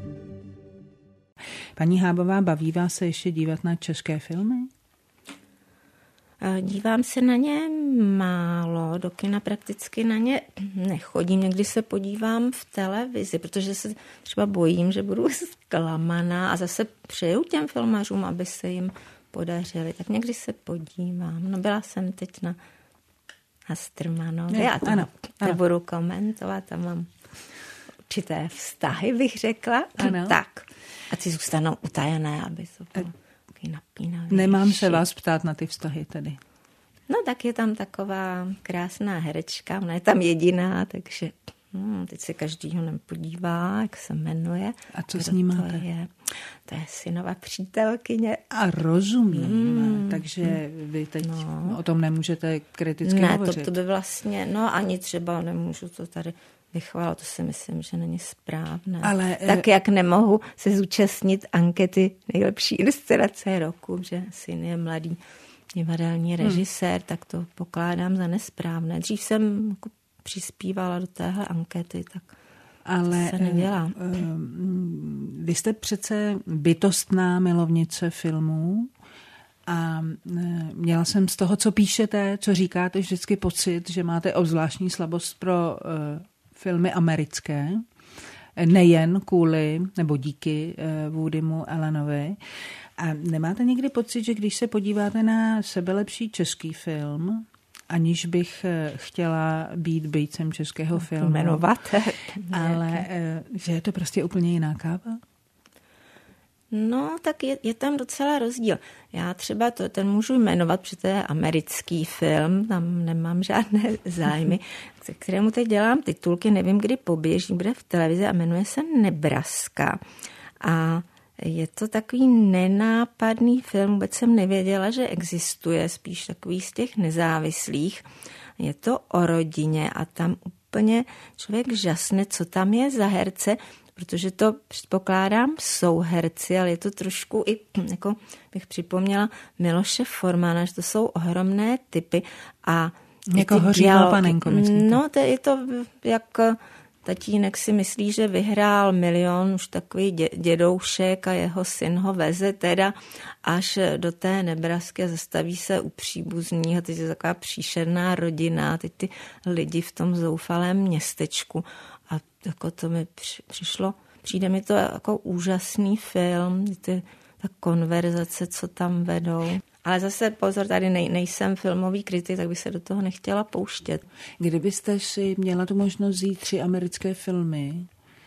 Paní Hábová, baví vás se ještě dívat na české filmy? Dívám se na ně málo, do kina prakticky na ně nechodím. Někdy se podívám v televizi, protože se třeba bojím, že budu zklamaná a zase přeju těm filmařům, aby se jim podařili. Tak někdy se podívám. No byla jsem teď na Hastrmanově a to ano, ano. budu komentovat. Tam mám určité vztahy, bych řekla. Ano. Tak. A ty zůstanou utajené, aby to bylo napínavější. Nemám se vás ptát na ty vztahy tedy. No tak je tam taková krásná herečka, ona je tam jediná, takže hmm, teď se každýho nepodívá, jak se jmenuje. A co s ní máte? Je, to je synova přítelkyně. A rozumím, hmm. takže vy teď no. o tom nemůžete kriticky ne, hovořit. Ne, to, to by vlastně, no ani třeba nemůžu to tady vychválit, to si myslím, že není správné. Ale, tak jak nemohu se zúčastnit ankety nejlepší inscenace roku, že syn je mladý divadelní režisér, hmm. tak to pokládám za nesprávné. Dřív jsem jako přispívala do téhle ankety, tak ale to se nedělá. Vy jste přece bytostná milovnice filmů a měla jsem z toho, co píšete, co říkáte, vždycky pocit, že máte obzvláštní slabost pro filmy americké, nejen kvůli nebo díky Woodymu Allenovi. A nemáte někdy pocit, že když se podíváte na sebelepší český film, aniž bych chtěla být bejcem českého filmu, jmenovat, ale že je to prostě úplně jiná káva? No, tak je, je tam docela rozdíl. Já třeba to, ten můžu jmenovat, protože to je americký film, tam nemám žádné zájmy, se kterému teď dělám titulky, nevím, kdy poběží, bude v televizi a jmenuje se Nebraska. A je to takový nenápadný film, vůbec jsem nevěděla, že existuje, spíš takový z těch nezávislých. Je to o rodině a tam úplně člověk žasne, co tam je za herce, protože to předpokládám jsou herci, ale je to trošku i, jako bych připomněla Miloše Formana, že to jsou ohromné typy a jako Hořího panenko, myslíte? No, to je to, jak tatínek si myslí, že vyhrál milion, už takový dě, dědoušek a jeho syn ho veze teda až do té Nebrasky a zastaví se u příbuzných a teď je taková příšerná rodina, teď ty lidi v tom zoufalém městečku a jako to mi přišlo, přijde mi to jako úžasný film, ty, ta konverzace, co tam vedou. Ale zase pozor, tady nej, nejsem filmový kritik, tak bych se do toho nechtěla pouštět. Kdybyste si měla tu možnost vzít tři americké filmy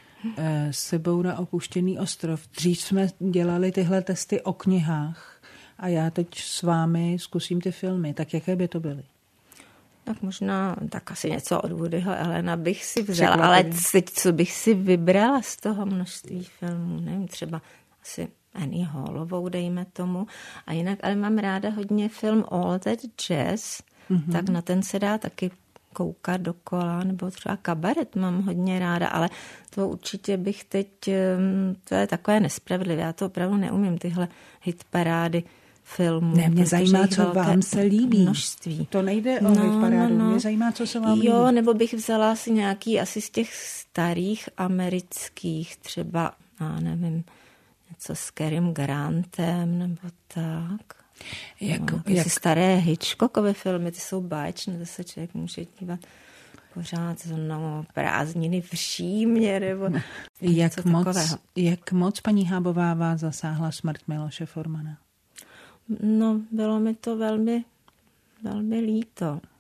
eh, s sebou na opuštěný ostrov, dřív jsme dělali tyhle testy o knihách a já teď s vámi zkusím ty filmy, tak jaké by to byly? Tak možná, tak asi něco od Woodyho Allena bych si vzala, ale teď, co bych si vybrala z toho množství filmů, nevím, třeba asi Annie Hallovou, dejme tomu. A jinak, ale mám ráda hodně film All That Jazz, mm-hmm. tak na ten se dá taky koukat dokola, nebo třeba Kabaret mám hodně ráda, ale to určitě bych teď, to je takové nespravedlivé, já to opravdu neumím, tyhle hitparády filmů. Ne, mě zajímá, co vám se líbí. Množství. To nejde o no, hitparádu, no, no. Mě zajímá, co se vám líbí. Jo, nebo bych vzala si nějaký asi z těch starých amerických, třeba, já nevím, něco s Carym Grantem, nebo tak. Jak, no, jak... staré Hitchcockové filmy, ty jsou báječné, to se člověk může dívat pořád, no, prázdniny v Římě, nebo jak moc, jak moc, paní Hábová, vás zasáhla smrt Miloše Formana? No, bylo mi to velmi, velmi líto.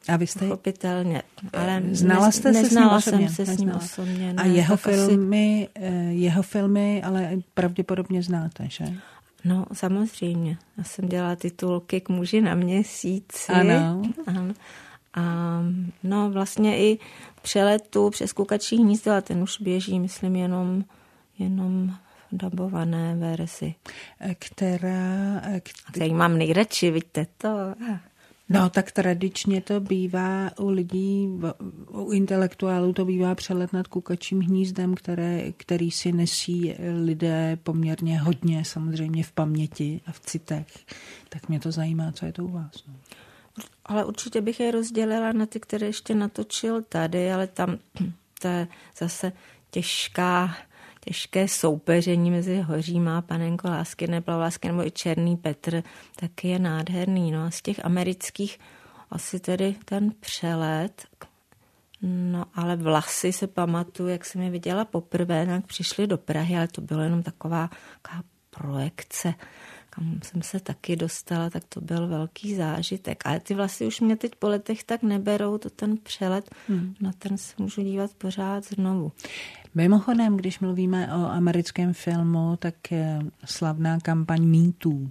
A vy jste... Pochopitelně. Ale znala jste ne, se s ním osobně? jsem se s ním osobně. Ne, a jeho filmy, asi... jeho filmy, ale pravděpodobně znáte, že? No, samozřejmě. Já jsem dělala titulky K muži na měsíci. Ano. Ano. A no vlastně i Přeletu přes Kukačí hnízdo, a ten už běží, myslím, jenom, jenom v dabované verzi. Která... Který mám nejradši, vidíte to? No, tak tradičně to bývá u lidí, u intelektuálů to bývá Přelet nad Kukačím hnízdem, které, který si nesí lidé poměrně hodně, samozřejmě v paměti a v citech. Tak mě to zajímá, co je to u vás. No. Ale určitě bych je rozdělila na ty, které ještě natočil tady, ale tam to je zase těžká, těžké soupeření mezi Hoříma, Panenko lásky, Neplav lásky nebo i Černý Petr, taky je nádherný. No a z těch amerických asi tedy ten Přelet, no ale Vlasy se pamatuju, jak jsem je viděla poprvé, tak přišli do Prahy, ale to bylo jenom taková, taková projekce, kam jsem se taky dostala, tak to byl velký zážitek. Ale ty Vlasy už mě teď po letech tak neberou, to ten Přelet, hmm. na ten se můžu dívat pořád znovu. Mimochodem, když mluvíme o americkém filmu, tak slavná kampaň Me Too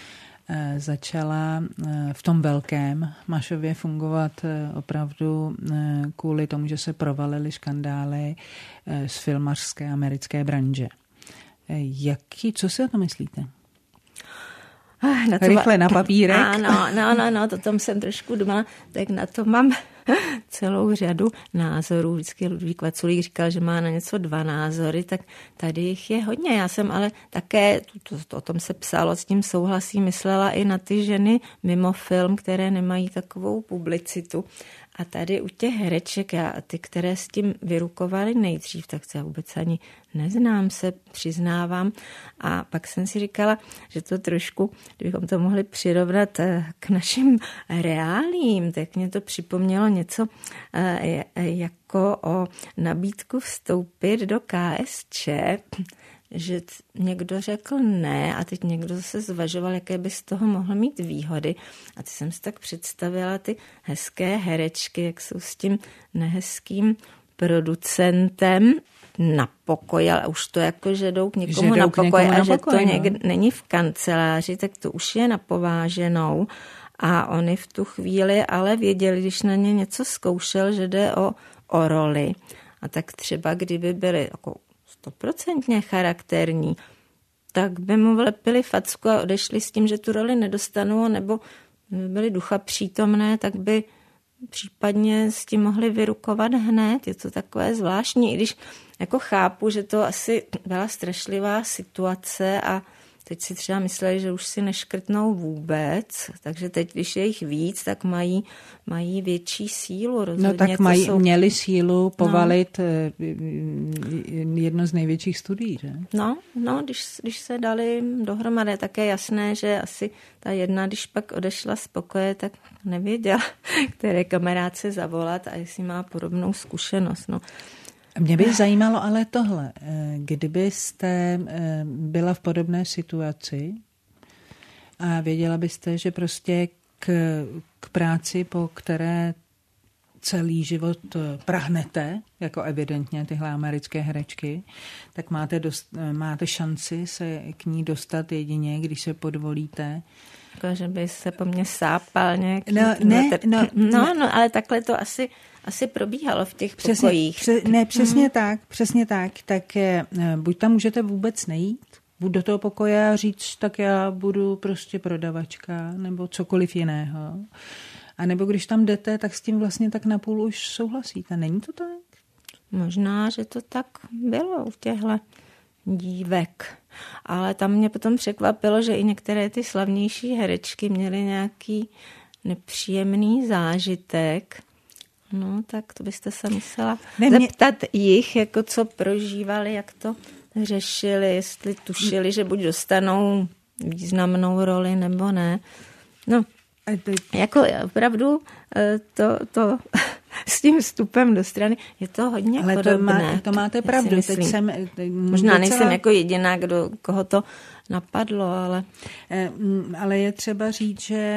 začala v tom velkém Mašově fungovat opravdu kvůli tomu, že se provalily škandály z filmařské americké branže. Jaký, co si o to myslíte? Na to Rychle na papírek. Ano, no, no, no, to tam jsem trošku doma, tak na to mám celou řadu názorů. Vždycky Ludvík Vaculík říkal, že má na něco dva názory, tak tady jich je hodně. Já jsem ale také, to, to, o tom se psalo, s tím souhlasím, myslela i na ty ženy mimo film, které nemají takovou publicitu. A tady u těch hereček, já, ty, které s tím vyrukovaly nejdřív, tak já vůbec ani neznám, se přiznávám. A pak jsem si říkala, že to trošku, kdybychom to mohli přirovnat k našim reálím, tak mě to připomnělo něco jako o nabídku vstoupit do K S Č, že někdo řekl ne a teď někdo zase zvažoval, jaké by z toho mohl mít výhody. A ty jsem si tak představila ty hezké herečky, jak jsou s tím nehezkým producentem na pokoj, ale už to jako, že jdou k někomu že na pokoj a na že pokoj, to no. někde není v kanceláři, tak to už je napováženou. A oni v tu chvíli ale věděli, když na ně něco zkoušel, že jde o, o roli. A tak třeba kdyby byli jako stoprocentně charakterní, tak by mu vlepili facku a odešli s tím, že tu roli nedostanou, nebo by byli ducha přítomné, tak by případně s tím mohli vyrukovat hned. Je to takové zvláštní, i když jako chápu, že to asi byla strašlivá situace a teď si třeba mysleli, že už si neškrtnou vůbec, takže teď, když je jich víc, tak mají, mají větší sílu. Rozhodně no tak mají, jsou... měli sílu povalit no. jedno z největších studií, že? No, no když, když se dali dohromady, tak je jasné, že asi ta jedna, když pak odešla z pokoje, tak nevěděla, které kamarádce zavolat a jestli má podobnou zkušenost. No. Mě by zajímalo ale tohle. Kdybyste byla v podobné situaci a věděla byste, že prostě k, k práci, po které celý život prahnete, jako evidentně tyhle americké herečky, tak máte, dost, máte šanci se k ní dostat jedině, když se podvolíte. Jako, že by se po mně sápal nějaký... No, ne, no, no, no, ale takhle to asi... Asi probíhalo v těch přesně, pokojích. Pře, ne, přesně hmm. tak, přesně tak. Tak je, buď tam můžete vůbec nejít, buď do toho pokoje a říct, tak já budu prostě prodavačka, nebo cokoliv jiného. A nebo když tam jdete, tak s tím vlastně tak napůl už souhlasíte. Není to tak? Možná, že to tak bylo u těchto dívek. Ale tam mě potom překvapilo, že i některé ty slavnější herečky měly nějaký nepříjemný zážitek. No, tak to byste se musela ne, mě... zeptat jich, jako co prožívali, jak to řešili, jestli tušili, že buď dostanou významnou roli, nebo ne. No, jako opravdu to, to s tím vstupem do strany je to hodně ale podobné. Ale to, má, to máte pravdu. Teď jsem, teď Možná docela... nejsem jako jediná, kdo, koho to napadlo, ale... Ale je třeba říct, že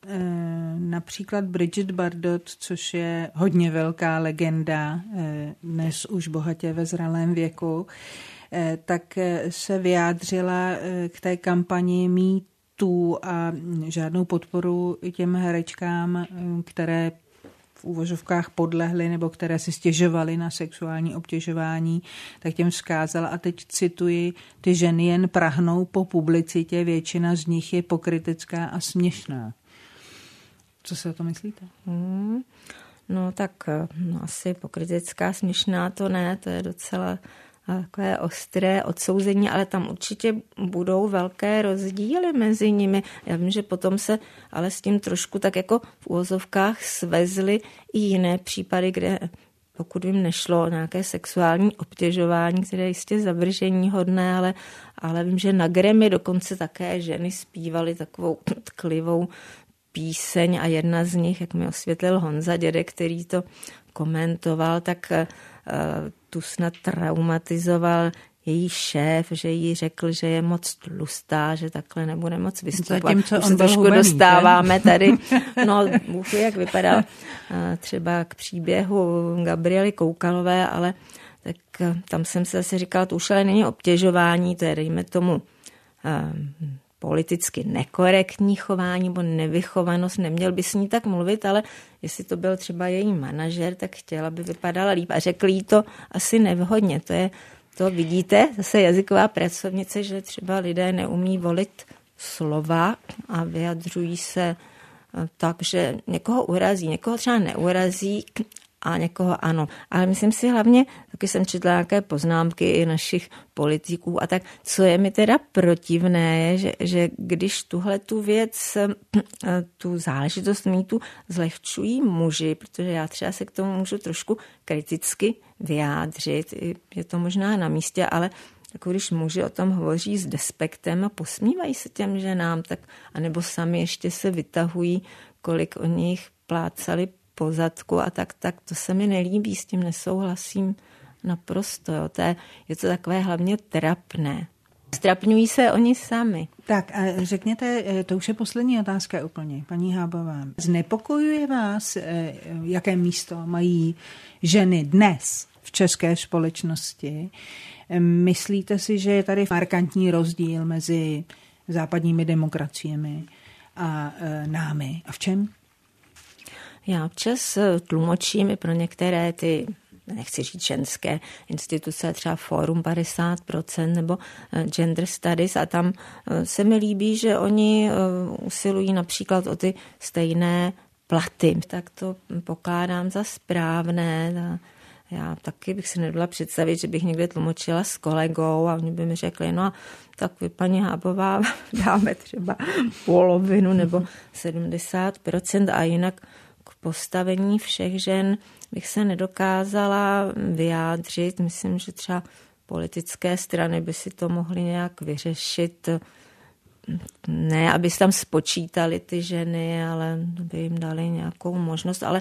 například Bridget Bardot, což je hodně velká legenda, dnes už bohatě ve zralém věku, tak se vyjádřila k té kampani Me Too a žádnou podporu těm herečkám, které v úvozovkách podlehly nebo které si stěžovaly na sexuální obtěžování, tak těm vzkázala, a teď cituji, ty ženy jen prahnou po publicitě, většina z nich je pokrytecká a směšná. Co si o to myslíte? Hmm, no tak no, asi pokrytecká, směšná to ne, to je docela takové ostré odsouzení, ale tam určitě budou velké rozdíly mezi nimi. Já vím, že potom se ale s tím trošku tak jako v úvozovkách svezly i jiné případy, kde pokud jim nešlo o nějaké sexuální obtěžování, které je jistě zavržení hodné, ale, ale vím, že na Grammy dokonce také ženy zpívaly takovou tklivou píseň a jedna z nich, jak mi osvětlil Honza Dědek, který to komentoval, tak tu snad traumatizoval její šéf, že jí řekl, že je moc tlustá, že takhle nebude moc vystupovat. Zatímco už se trošku hubený, dostáváme ne? Tady, no Bůh ví, jak vypadal třeba k příběhu Gabriely Koukalové, ale tak tam jsem se zase říkala, to už ale není obtěžování, to je, dejme tomu, politicky nekorektní chování nebo nevychovanost, neměl by s ní tak mluvit, ale jestli to byl třeba její manažer, tak chtěla, aby vypadala líp a řekl jí to asi nevhodně. To je, to vidíte, zase jazyková pracovnice, že třeba lidé neumí volit slova a vyjadřují se tak, že někoho urazí, někoho třeba neurazí a někoho ano. Ale myslím si hlavně, taky jsem četla nějaké poznámky i našich politiků a tak, co je mi teda protivné, je, že, že když tuhle tu věc, tu záležitost mýtu zlehčují muži, protože já třeba se k tomu můžu trošku kriticky vyjádřit, je to možná na místě, ale jako když muži o tom hovoří s despektem a posmívají se těm ženám, tak anebo sami ještě se vytahují, kolik o nich plácali po zadku a tak, tak to se mi nelíbí, s tím nesouhlasím naprosto. Jo. To je, je to takové hlavně trapné. Strapňují se oni sami. Tak a řekněte, to už je poslední otázka úplně, paní Hábová. Znepokojuje vás, jaké místo mají ženy dnes v české společnosti? Myslíte si, že je tady markantní rozdíl mezi západními demokraciemi a námi? A v čem? Já občas tlumočím i pro některé ty, nechci říct ženské instituce, třeba Fórum padesát procent nebo Gender Studies a tam se mi líbí, že oni usilují například o ty stejné platy. Tak to pokládám za správné. Já taky bych si nedovedla představit, že bych někde tlumočila s kolegou a oni by mi řekli, no a tak vy, paní Hábová, dáme třeba polovinu nebo sedmdesát procent a jinak k postavení všech žen bych se nedokázala vyjádřit. Myslím, že třeba politické strany by si to mohly nějak vyřešit. Ne, aby si tam spočítali ty ženy, ale by jim dali nějakou možnost. Ale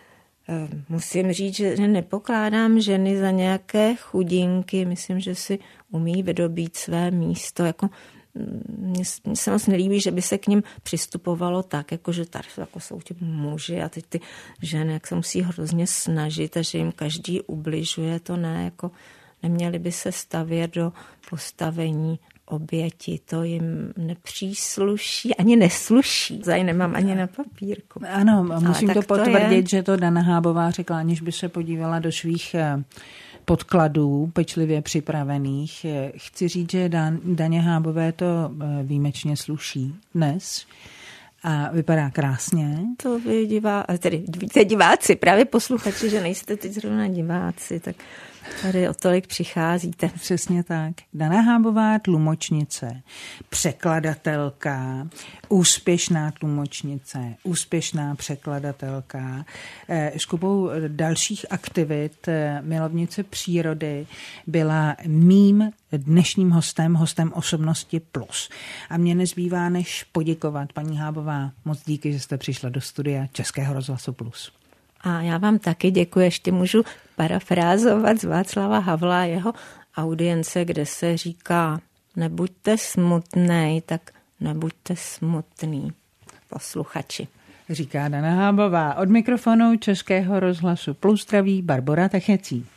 musím říct, že nepokládám ženy za nějaké chudinky. Myslím, že si umí vydobít své místo. Jako Mně se moc nelíbí, že by se k ním přistupovalo tak, jako že tady jako jsou ti muži a teď ty ženy, jak se musí hrozně snažit a že jim každý ubližuje, to ne, jako neměli by se stavět do postavení oběti, to jim nepřísluší, ani nesluší. Zaj nemám ani na papírku. Ano, musím to potvrdit, to že to Dana Hábová řekla, aniž by se podívala do svých podkladů pečlivě připravených. Chci říct, že Dan, Daně Hábové to výjimečně sluší dnes a vypadá krásně. To vy divá, tedy víte diváci, právě posluchači, že nejste teď zrovna diváci, tak tady o tolik přicházíte. Přesně tak. Dana Hábová, tlumočnice, překladatelka, úspěšná tlumočnice, úspěšná překladatelka, s kupou dalších aktivit, milovnice přírody, byla mým dnešním hostem, hostem Osobnosti Plus. A mě nezbývá, než poděkovat, paní Hábová. Moc díky, že jste přišla do studia Českého rozhlasu Plus. A já vám taky děkuji, ještě můžu parafrázovat z Václava Havla jeho audience, kde se říká, nebuďte smutnej, tak nebuďte smutný. posluchači. Říká Dana Hábová. Od mikrofonu Českého rozhlasu Plus zdraví Barbora Techecí.